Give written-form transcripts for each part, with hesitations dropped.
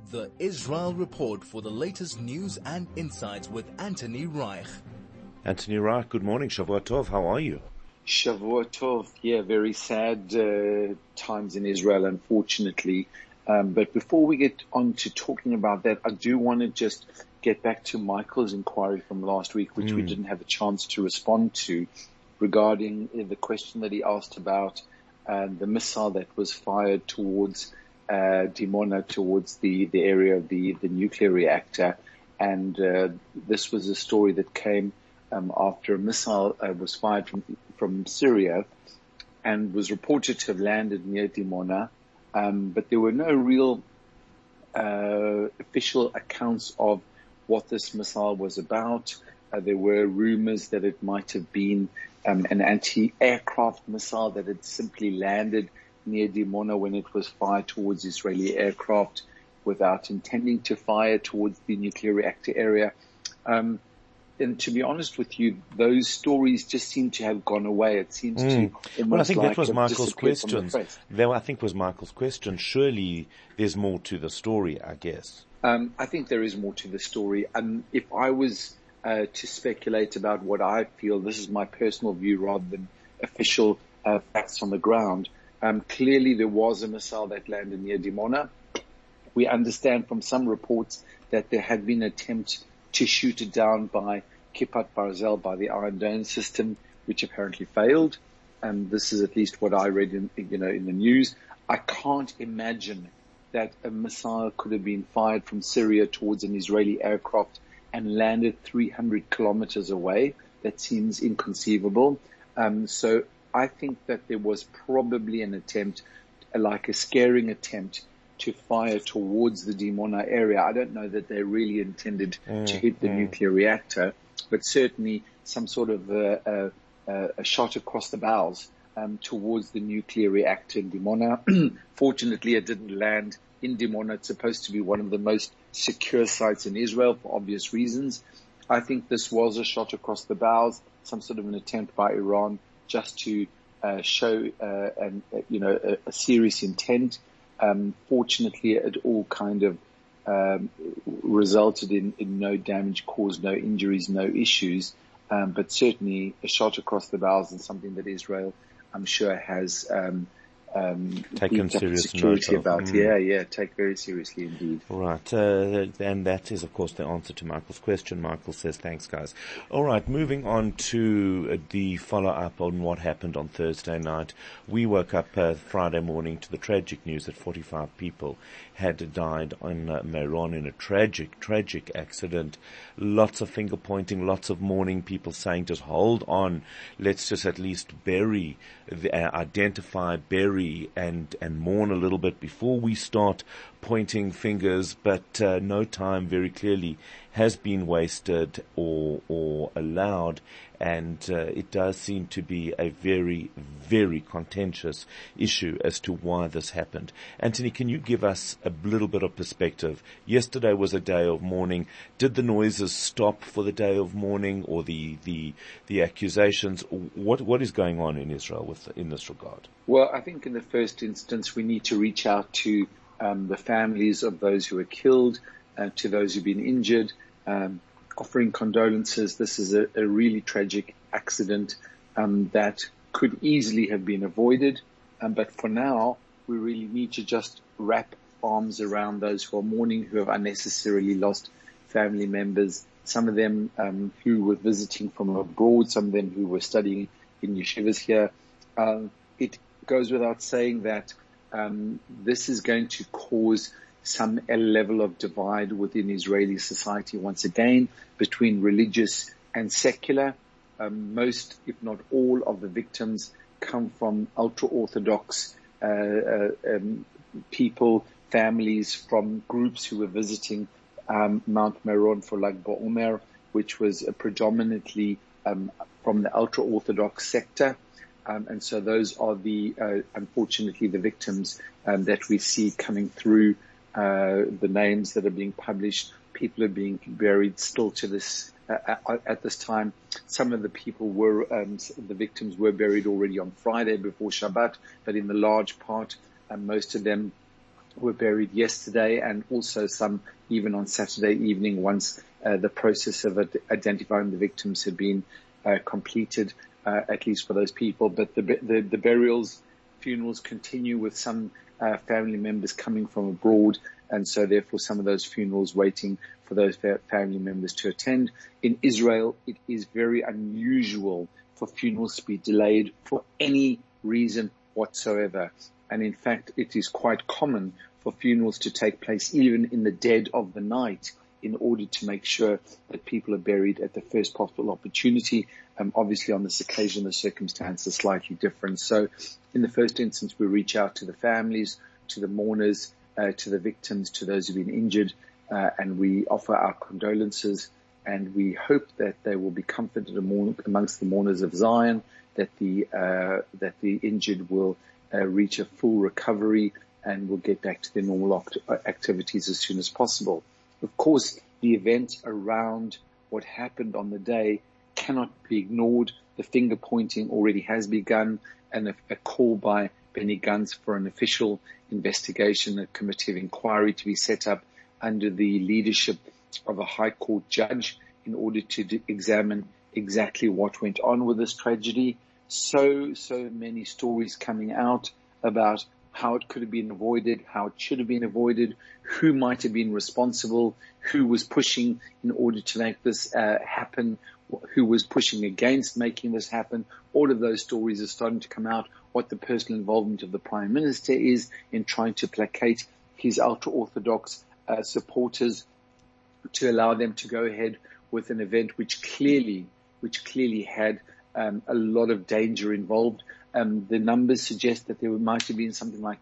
The Israel Report for the latest news and insights with Anthony Reich. Anthony Reich, good morning. Shavua Tov, how are you? Shavua Tov, yeah, very sad times in Israel, unfortunately. But before we get on to talking about that, I do want to just get back to Michael's inquiry from last week, which we didn't have a chance to respond to, regarding the question that he asked about the missile that was fired towards Dimona, towards the area of the nuclear reactor. And this was a story that came after a missile was fired from Syria and was reported to have landed near Dimona. But there were no real official accounts of what this missile was about. There were rumors that it might have been an anti-aircraft missile that had simply landed near Dimona when it was fired towards Israeli aircraft without intending to fire towards the nuclear reactor area. And to be honest with you, those stories just seem to have gone away. It seems to almost Well, I think like that was Michael's question. I think was Michael's question. Surely there's more to the story, I guess. I think there is more to the story. If I was to speculate about what I feel, this is my personal view rather than official facts on the ground. Clearly there was a missile that landed near Dimona. We understand from some reports that there had been an attempt to shoot it down by Kippat Barzel, by the Iron Dome system, which apparently failed. This is at least what I read in the news. I can't imagine that a missile could have been fired from Syria towards an Israeli aircraft and landed 300 kilometers away. That seems inconceivable. So I think that there was probably an attempt, like a scaring attempt, to fire towards the Dimona area. I don't know that they really intended to hit the nuclear reactor, but certainly some sort of a shot across the bows towards the nuclear reactor in Dimona. Fortunately, it didn't land in Dimona. It's supposed to be one of the most secure sites in Israel for obvious reasons. I think this was a shot across the bows, some sort of an attempt by Iran just to show a serious intent. Fortunately, it all kind of resulted in no damage caused, no injuries, no issues. But certainly a shot across the bows is something that Israel, I'm sure, has taken serious security note about. Take very seriously indeed. Right, and that is, of course, the answer to Michael's question. Michael says, thanks, guys. All right, moving on to the follow-up on what happened on Thursday night. We woke up Friday morning to the tragic news that 45 people had died on Meron in a tragic accident. Lots of finger pointing, lots of mourning, people saying, just hold on, let's just at least identify, bury, and mourn a little bit before we start pointing fingers. But no time very clearly has been wasted or allowed, and it does seem to be a very, very contentious issue as to why this happened. Anthony, can you give us a little bit of perspective? Yesterday was a day of mourning. Did the noises stop for the day of mourning, or the accusations? What is going on in Israel in this regard? Well, I think in the first instance we need to reach out to the families of those who were killed, to those who've been injured, offering condolences. This is a really tragic accident that could easily have been avoided. But for now, we really need to just wrap arms around those who are mourning, who have unnecessarily lost family members, some of them who were visiting from abroad, some of them who were studying in yeshivas here. It goes without saying that this is going to cause some level of divide within Israeli society once again, between religious and secular. Most, if not all, of the victims come from ultra-Orthodox people, families from groups who were visiting Mount Meron for Lag BaOmer, which was predominantly from the ultra-Orthodox sector. And so those are unfortunately, the victims that we see coming through. The names that are being published, people are being buried still to this at this time. Some of the people the victims were buried already on Friday before Shabbat, but in the large part, most of them were buried yesterday, and also some even on Saturday evening once the process of identifying the victims had been completed, at least for those people. But the funerals continue with some family members coming from abroad, and so therefore some of those funerals waiting for those family members to attend. In Israel, it is very unusual for funerals to be delayed for any reason whatsoever. And in fact, it is quite common for funerals to take place even in the dead of the night in order to make sure that people are buried at the first possible opportunity. Obviously on this occasion, the circumstances are slightly different. So in the first instance, we reach out to the families, to the mourners, to the victims, to those who've been injured, and we offer our condolences, and we hope that they will be comforted amongst the mourners of Zion, that the injured will reach a full recovery and will get back to their normal activities as soon as possible. Of course, the event around what happened on the day cannot be ignored. The finger pointing already has begun, and a call by Benny Gantz for an official investigation, a committee of inquiry to be set up under the leadership of a high court judge in order to examine exactly what went on with this tragedy. So many stories coming out about how it could have been avoided, how it should have been avoided, who might have been responsible, who was pushing in order to make this happen, who was pushing against making this happen. All of those stories are starting to come out, what the personal involvement of the Prime Minister is in trying to placate his ultra-Orthodox supporters to allow them to go ahead with an event which clearly had a lot of danger involved. The numbers suggest that there might have been something like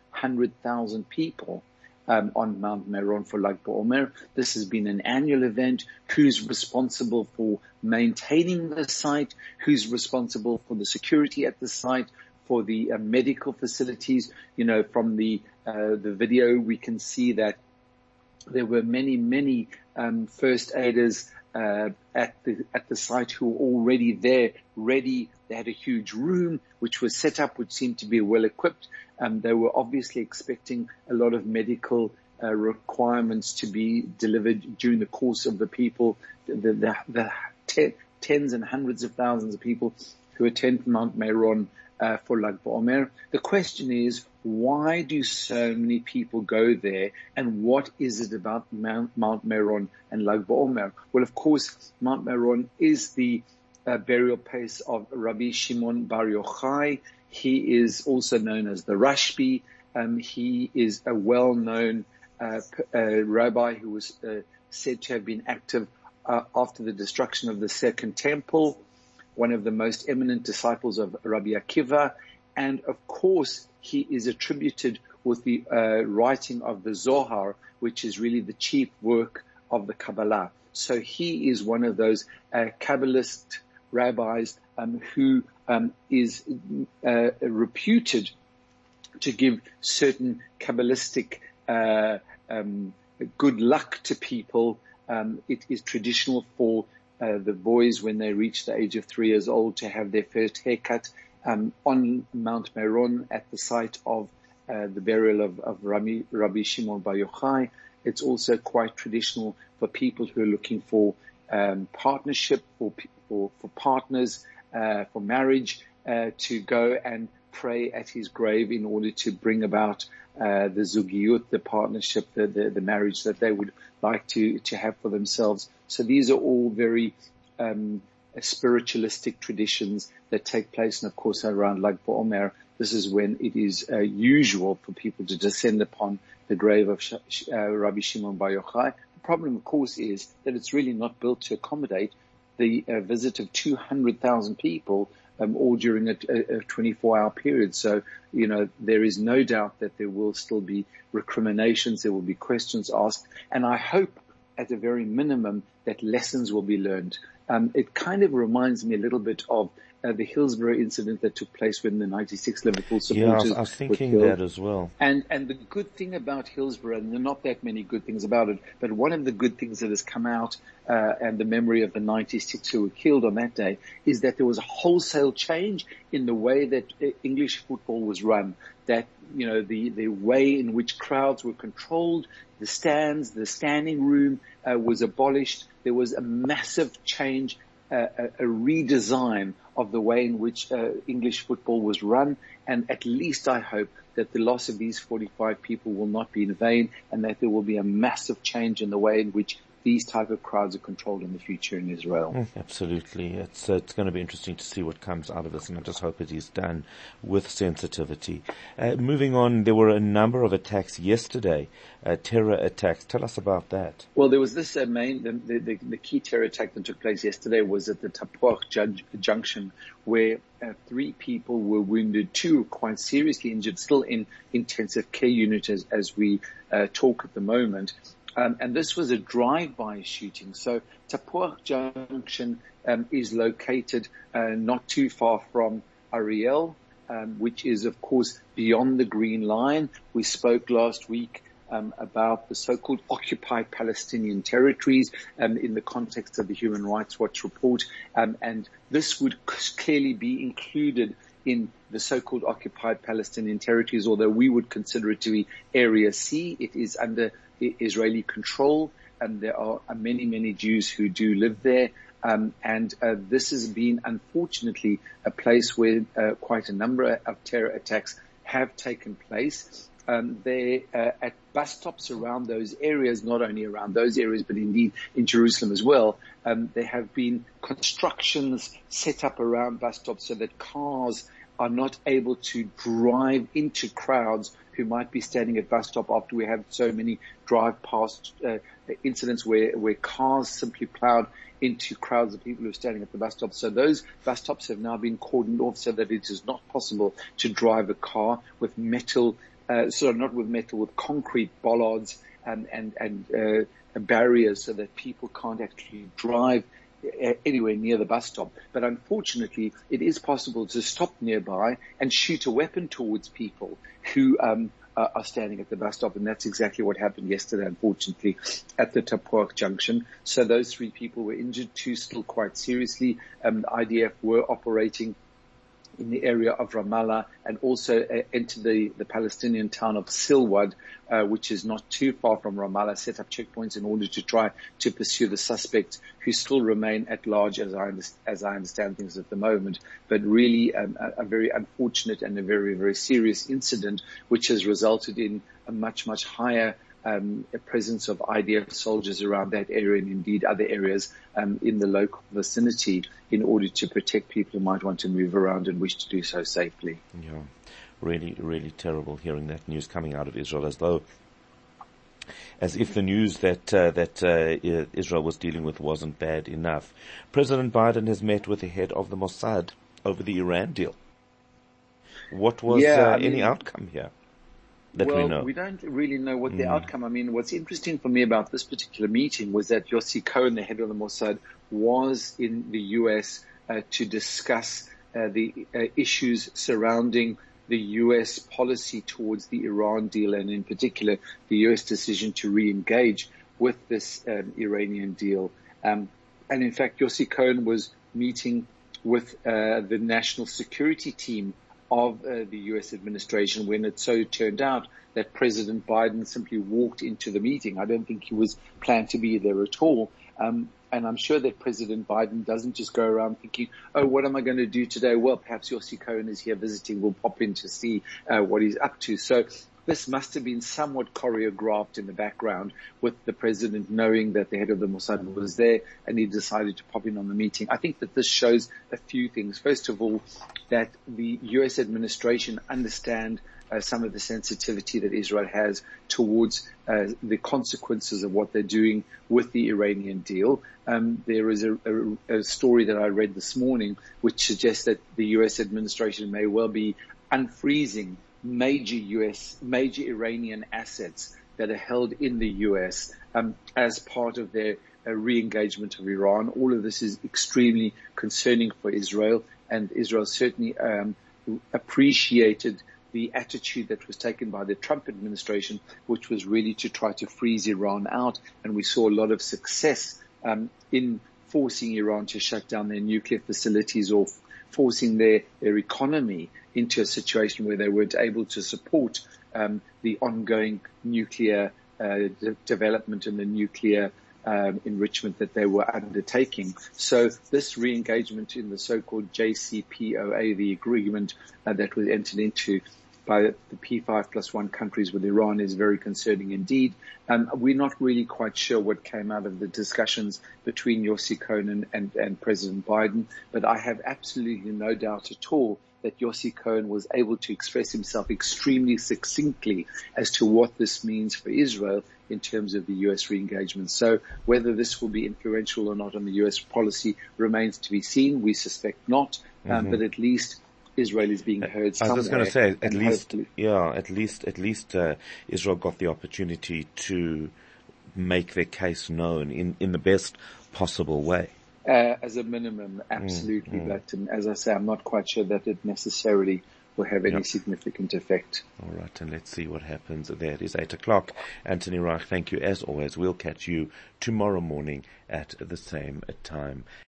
200,000 people on Mount Meron for Lag BaOmer. This has been an annual event. Who's responsible for maintaining the site? Who's responsible for the security at the site? For the medical facilities? You know, from the video, we can see that there were many first aiders at the site who were already there, ready. They had a huge room which was set up, which seemed to be well equipped. They were obviously expecting a lot of medical requirements to be delivered during the course of the people, the tens and hundreds of thousands of people who attend Mount Meron for Lag BaOmer. The question is, why do so many people go there, and what is it about Mount Meron and Lag BaOmer? Well, of course, Mount Meron is the burial place of Rabbi Shimon Bar Yochai. He is also known as the Rashbi. He is a well-known rabbi who was said to have been active after the destruction of the Second Temple, one of the most eminent disciples of Rabbi Akiva. And of course, he is attributed with the writing of the Zohar, which is really the chief work of the Kabbalah. So he is one of those Kabbalist rabbis who is reputed to give certain Kabbalistic good luck to people. It is traditional for the boys, when they reach the age of 3 years old, to have their first haircut on Mount Meron at the site of the burial of Rabbi Shimon Bar Yochai. It's also quite traditional for people who are looking for partnership, for partners, for marriage, to go and pray at his grave in order to bring about the zugiyut, the partnership, the marriage that they would like to have for themselves. So these are all very spiritualistic traditions that take place. And of course, around Lag BaOmer, this is when it is usual for people to descend upon the grave of Rabbi Shimon Bar Yochai. The problem, of course, is that it's really not built to accommodate the visit of 200,000 people all during a 24-hour period. So, there is no doubt that there will still be recriminations, there will be questions asked, and I hope at the very minimum that lessons will be learned. It kind of reminds me a little bit of the Hillsborough incident that took place when the 96 Liverpool supporters I was thinking that as well. And the good thing about Hillsborough, and there are not that many good things about it, but one of the good things that has come out, and the memory of the 96 who were killed on that day, is that there was a wholesale change in the way that English football was run. That, the way in which crowds were controlled, the stands, the standing room, was abolished. There was a massive change, a redesign of the way in which English football was run, and at least I hope that the loss of these 45 people will not be in vain, and that there will be a massive change in the way in which these type of crowds are controlled in the future in Israel. Absolutely. It's going to be interesting to see what comes out of this, and I just hope it is done with sensitivity. Moving on, there were a number of attacks yesterday, terror attacks. Tell us about that. Well, there was this the key terror attack that took place yesterday was at the Tapuach Junction, where 3 people were wounded, 2 quite seriously injured, still in intensive care unit as we talk at the moment. And this was a drive-by shooting. So Tapuach Junction is located not too far from Ariel, which is, of course, beyond the Green Line. We spoke last week about the so-called occupied Palestinian territories in the context of the Human Rights Watch report. And this would clearly be included in the so-called occupied Palestinian territories, although we would consider it to be Area C. It is under Israeli control, and there are many, many Jews who do live there. And this has been, unfortunately, a place where quite a number of terror attacks have taken place. There at bus stops around those areas, not only around those areas, but indeed in Jerusalem as well. There have been constructions set up around bus stops so that cars are not able to drive into crowds who might be standing at bus stop after we have so many drive past incidents where cars simply plowed into crowds of people who are standing at the bus stop. So those bus stops have now been cordoned off so that it is not possible to drive a car with with concrete bollards and barriers so that people can't actually drive anywhere near the bus stop. But unfortunately, it is possible to stop nearby and shoot a weapon towards people who are standing at the bus stop. And that's exactly what happened yesterday, unfortunately, at the Tapuach Junction. So those 3 people were injured, 2 still quite seriously. The IDF were operating in the area of Ramallah and also entered the Palestinian town of Silwad, which is not too far from Ramallah, set up checkpoints in order to try to pursue the suspects who still remain at large as I understand things at the moment. But really a very unfortunate and a very, very serious incident, which has resulted in a much, much higher a presence of IDF soldiers around that area and indeed other areas in the local vicinity in order to protect people who might want to move around and wish to do so safely. Yeah, really, really terrible hearing that news coming out of Israel, as if the news that Israel was dealing with wasn't bad enough. President Biden has met with the head of the Mossad over the Iran deal. What was any outcome here? We don't really know what the outcome. I mean, what's interesting for me about this particular meeting was that Yossi Cohen, the head of the Mossad, was in the U.S. To discuss the issues surrounding the U.S. policy towards the Iran deal, and in particular the U.S. decision to re-engage with this Iranian deal. And in fact, Yossi Cohen was meeting with the national security team of the U.S. administration when it so turned out that President Biden simply walked into the meeting. I don't think he was planned to be there at all. And I'm sure that President Biden doesn't just go around thinking, oh, what am I going to do today? Well, perhaps Yossi Cohen is here visiting. We'll pop in to see what he's up to. So this must have been somewhat choreographed in the background with the president knowing that the head of the Mossad was there and he decided to pop in on the meeting. I think that this shows a few things. First of all, that the U.S. administration understand some of the sensitivity that Israel has towards the consequences of what they're doing with the Iranian deal. There is a story that I read this morning which suggests that the U.S. administration may well be unfreezing major Iranian assets that are held in the US as part of their re-engagement of Iran. All of this is extremely concerning for Israel, and Israel certainly appreciated the attitude that was taken by the Trump administration, which was really to try to freeze Iran out. And we saw a lot of success in forcing Iran to shut down their nuclear facilities or forcing their economy into a situation where they weren't able to support the ongoing nuclear development and the nuclear enrichment that they were undertaking. So this re-engagement in the so-called JCPOA, the agreement that was entered into by the P5+1 countries with Iran, is very concerning indeed. We're not really quite sure what came out of the discussions between Yossi Cohen and President Biden, but I have absolutely no doubt at all that Yossi Cohen was able to express himself extremely succinctly as to what this means for Israel in terms of the U.S. re-engagement. So whether this will be influential or not on the U.S. policy remains to be seen. We suspect not, but at least Israel is being heard somewhere. I was just going to say, at least Israel got the opportunity to make their case known in the best possible way. As a minimum, absolutely. But as I say, I'm not quite sure that it necessarily will have any significant effect. All right, and let's see what happens there. It is 8 o'clock. Anthony Reich, thank you as always. We'll catch you tomorrow morning at the same time.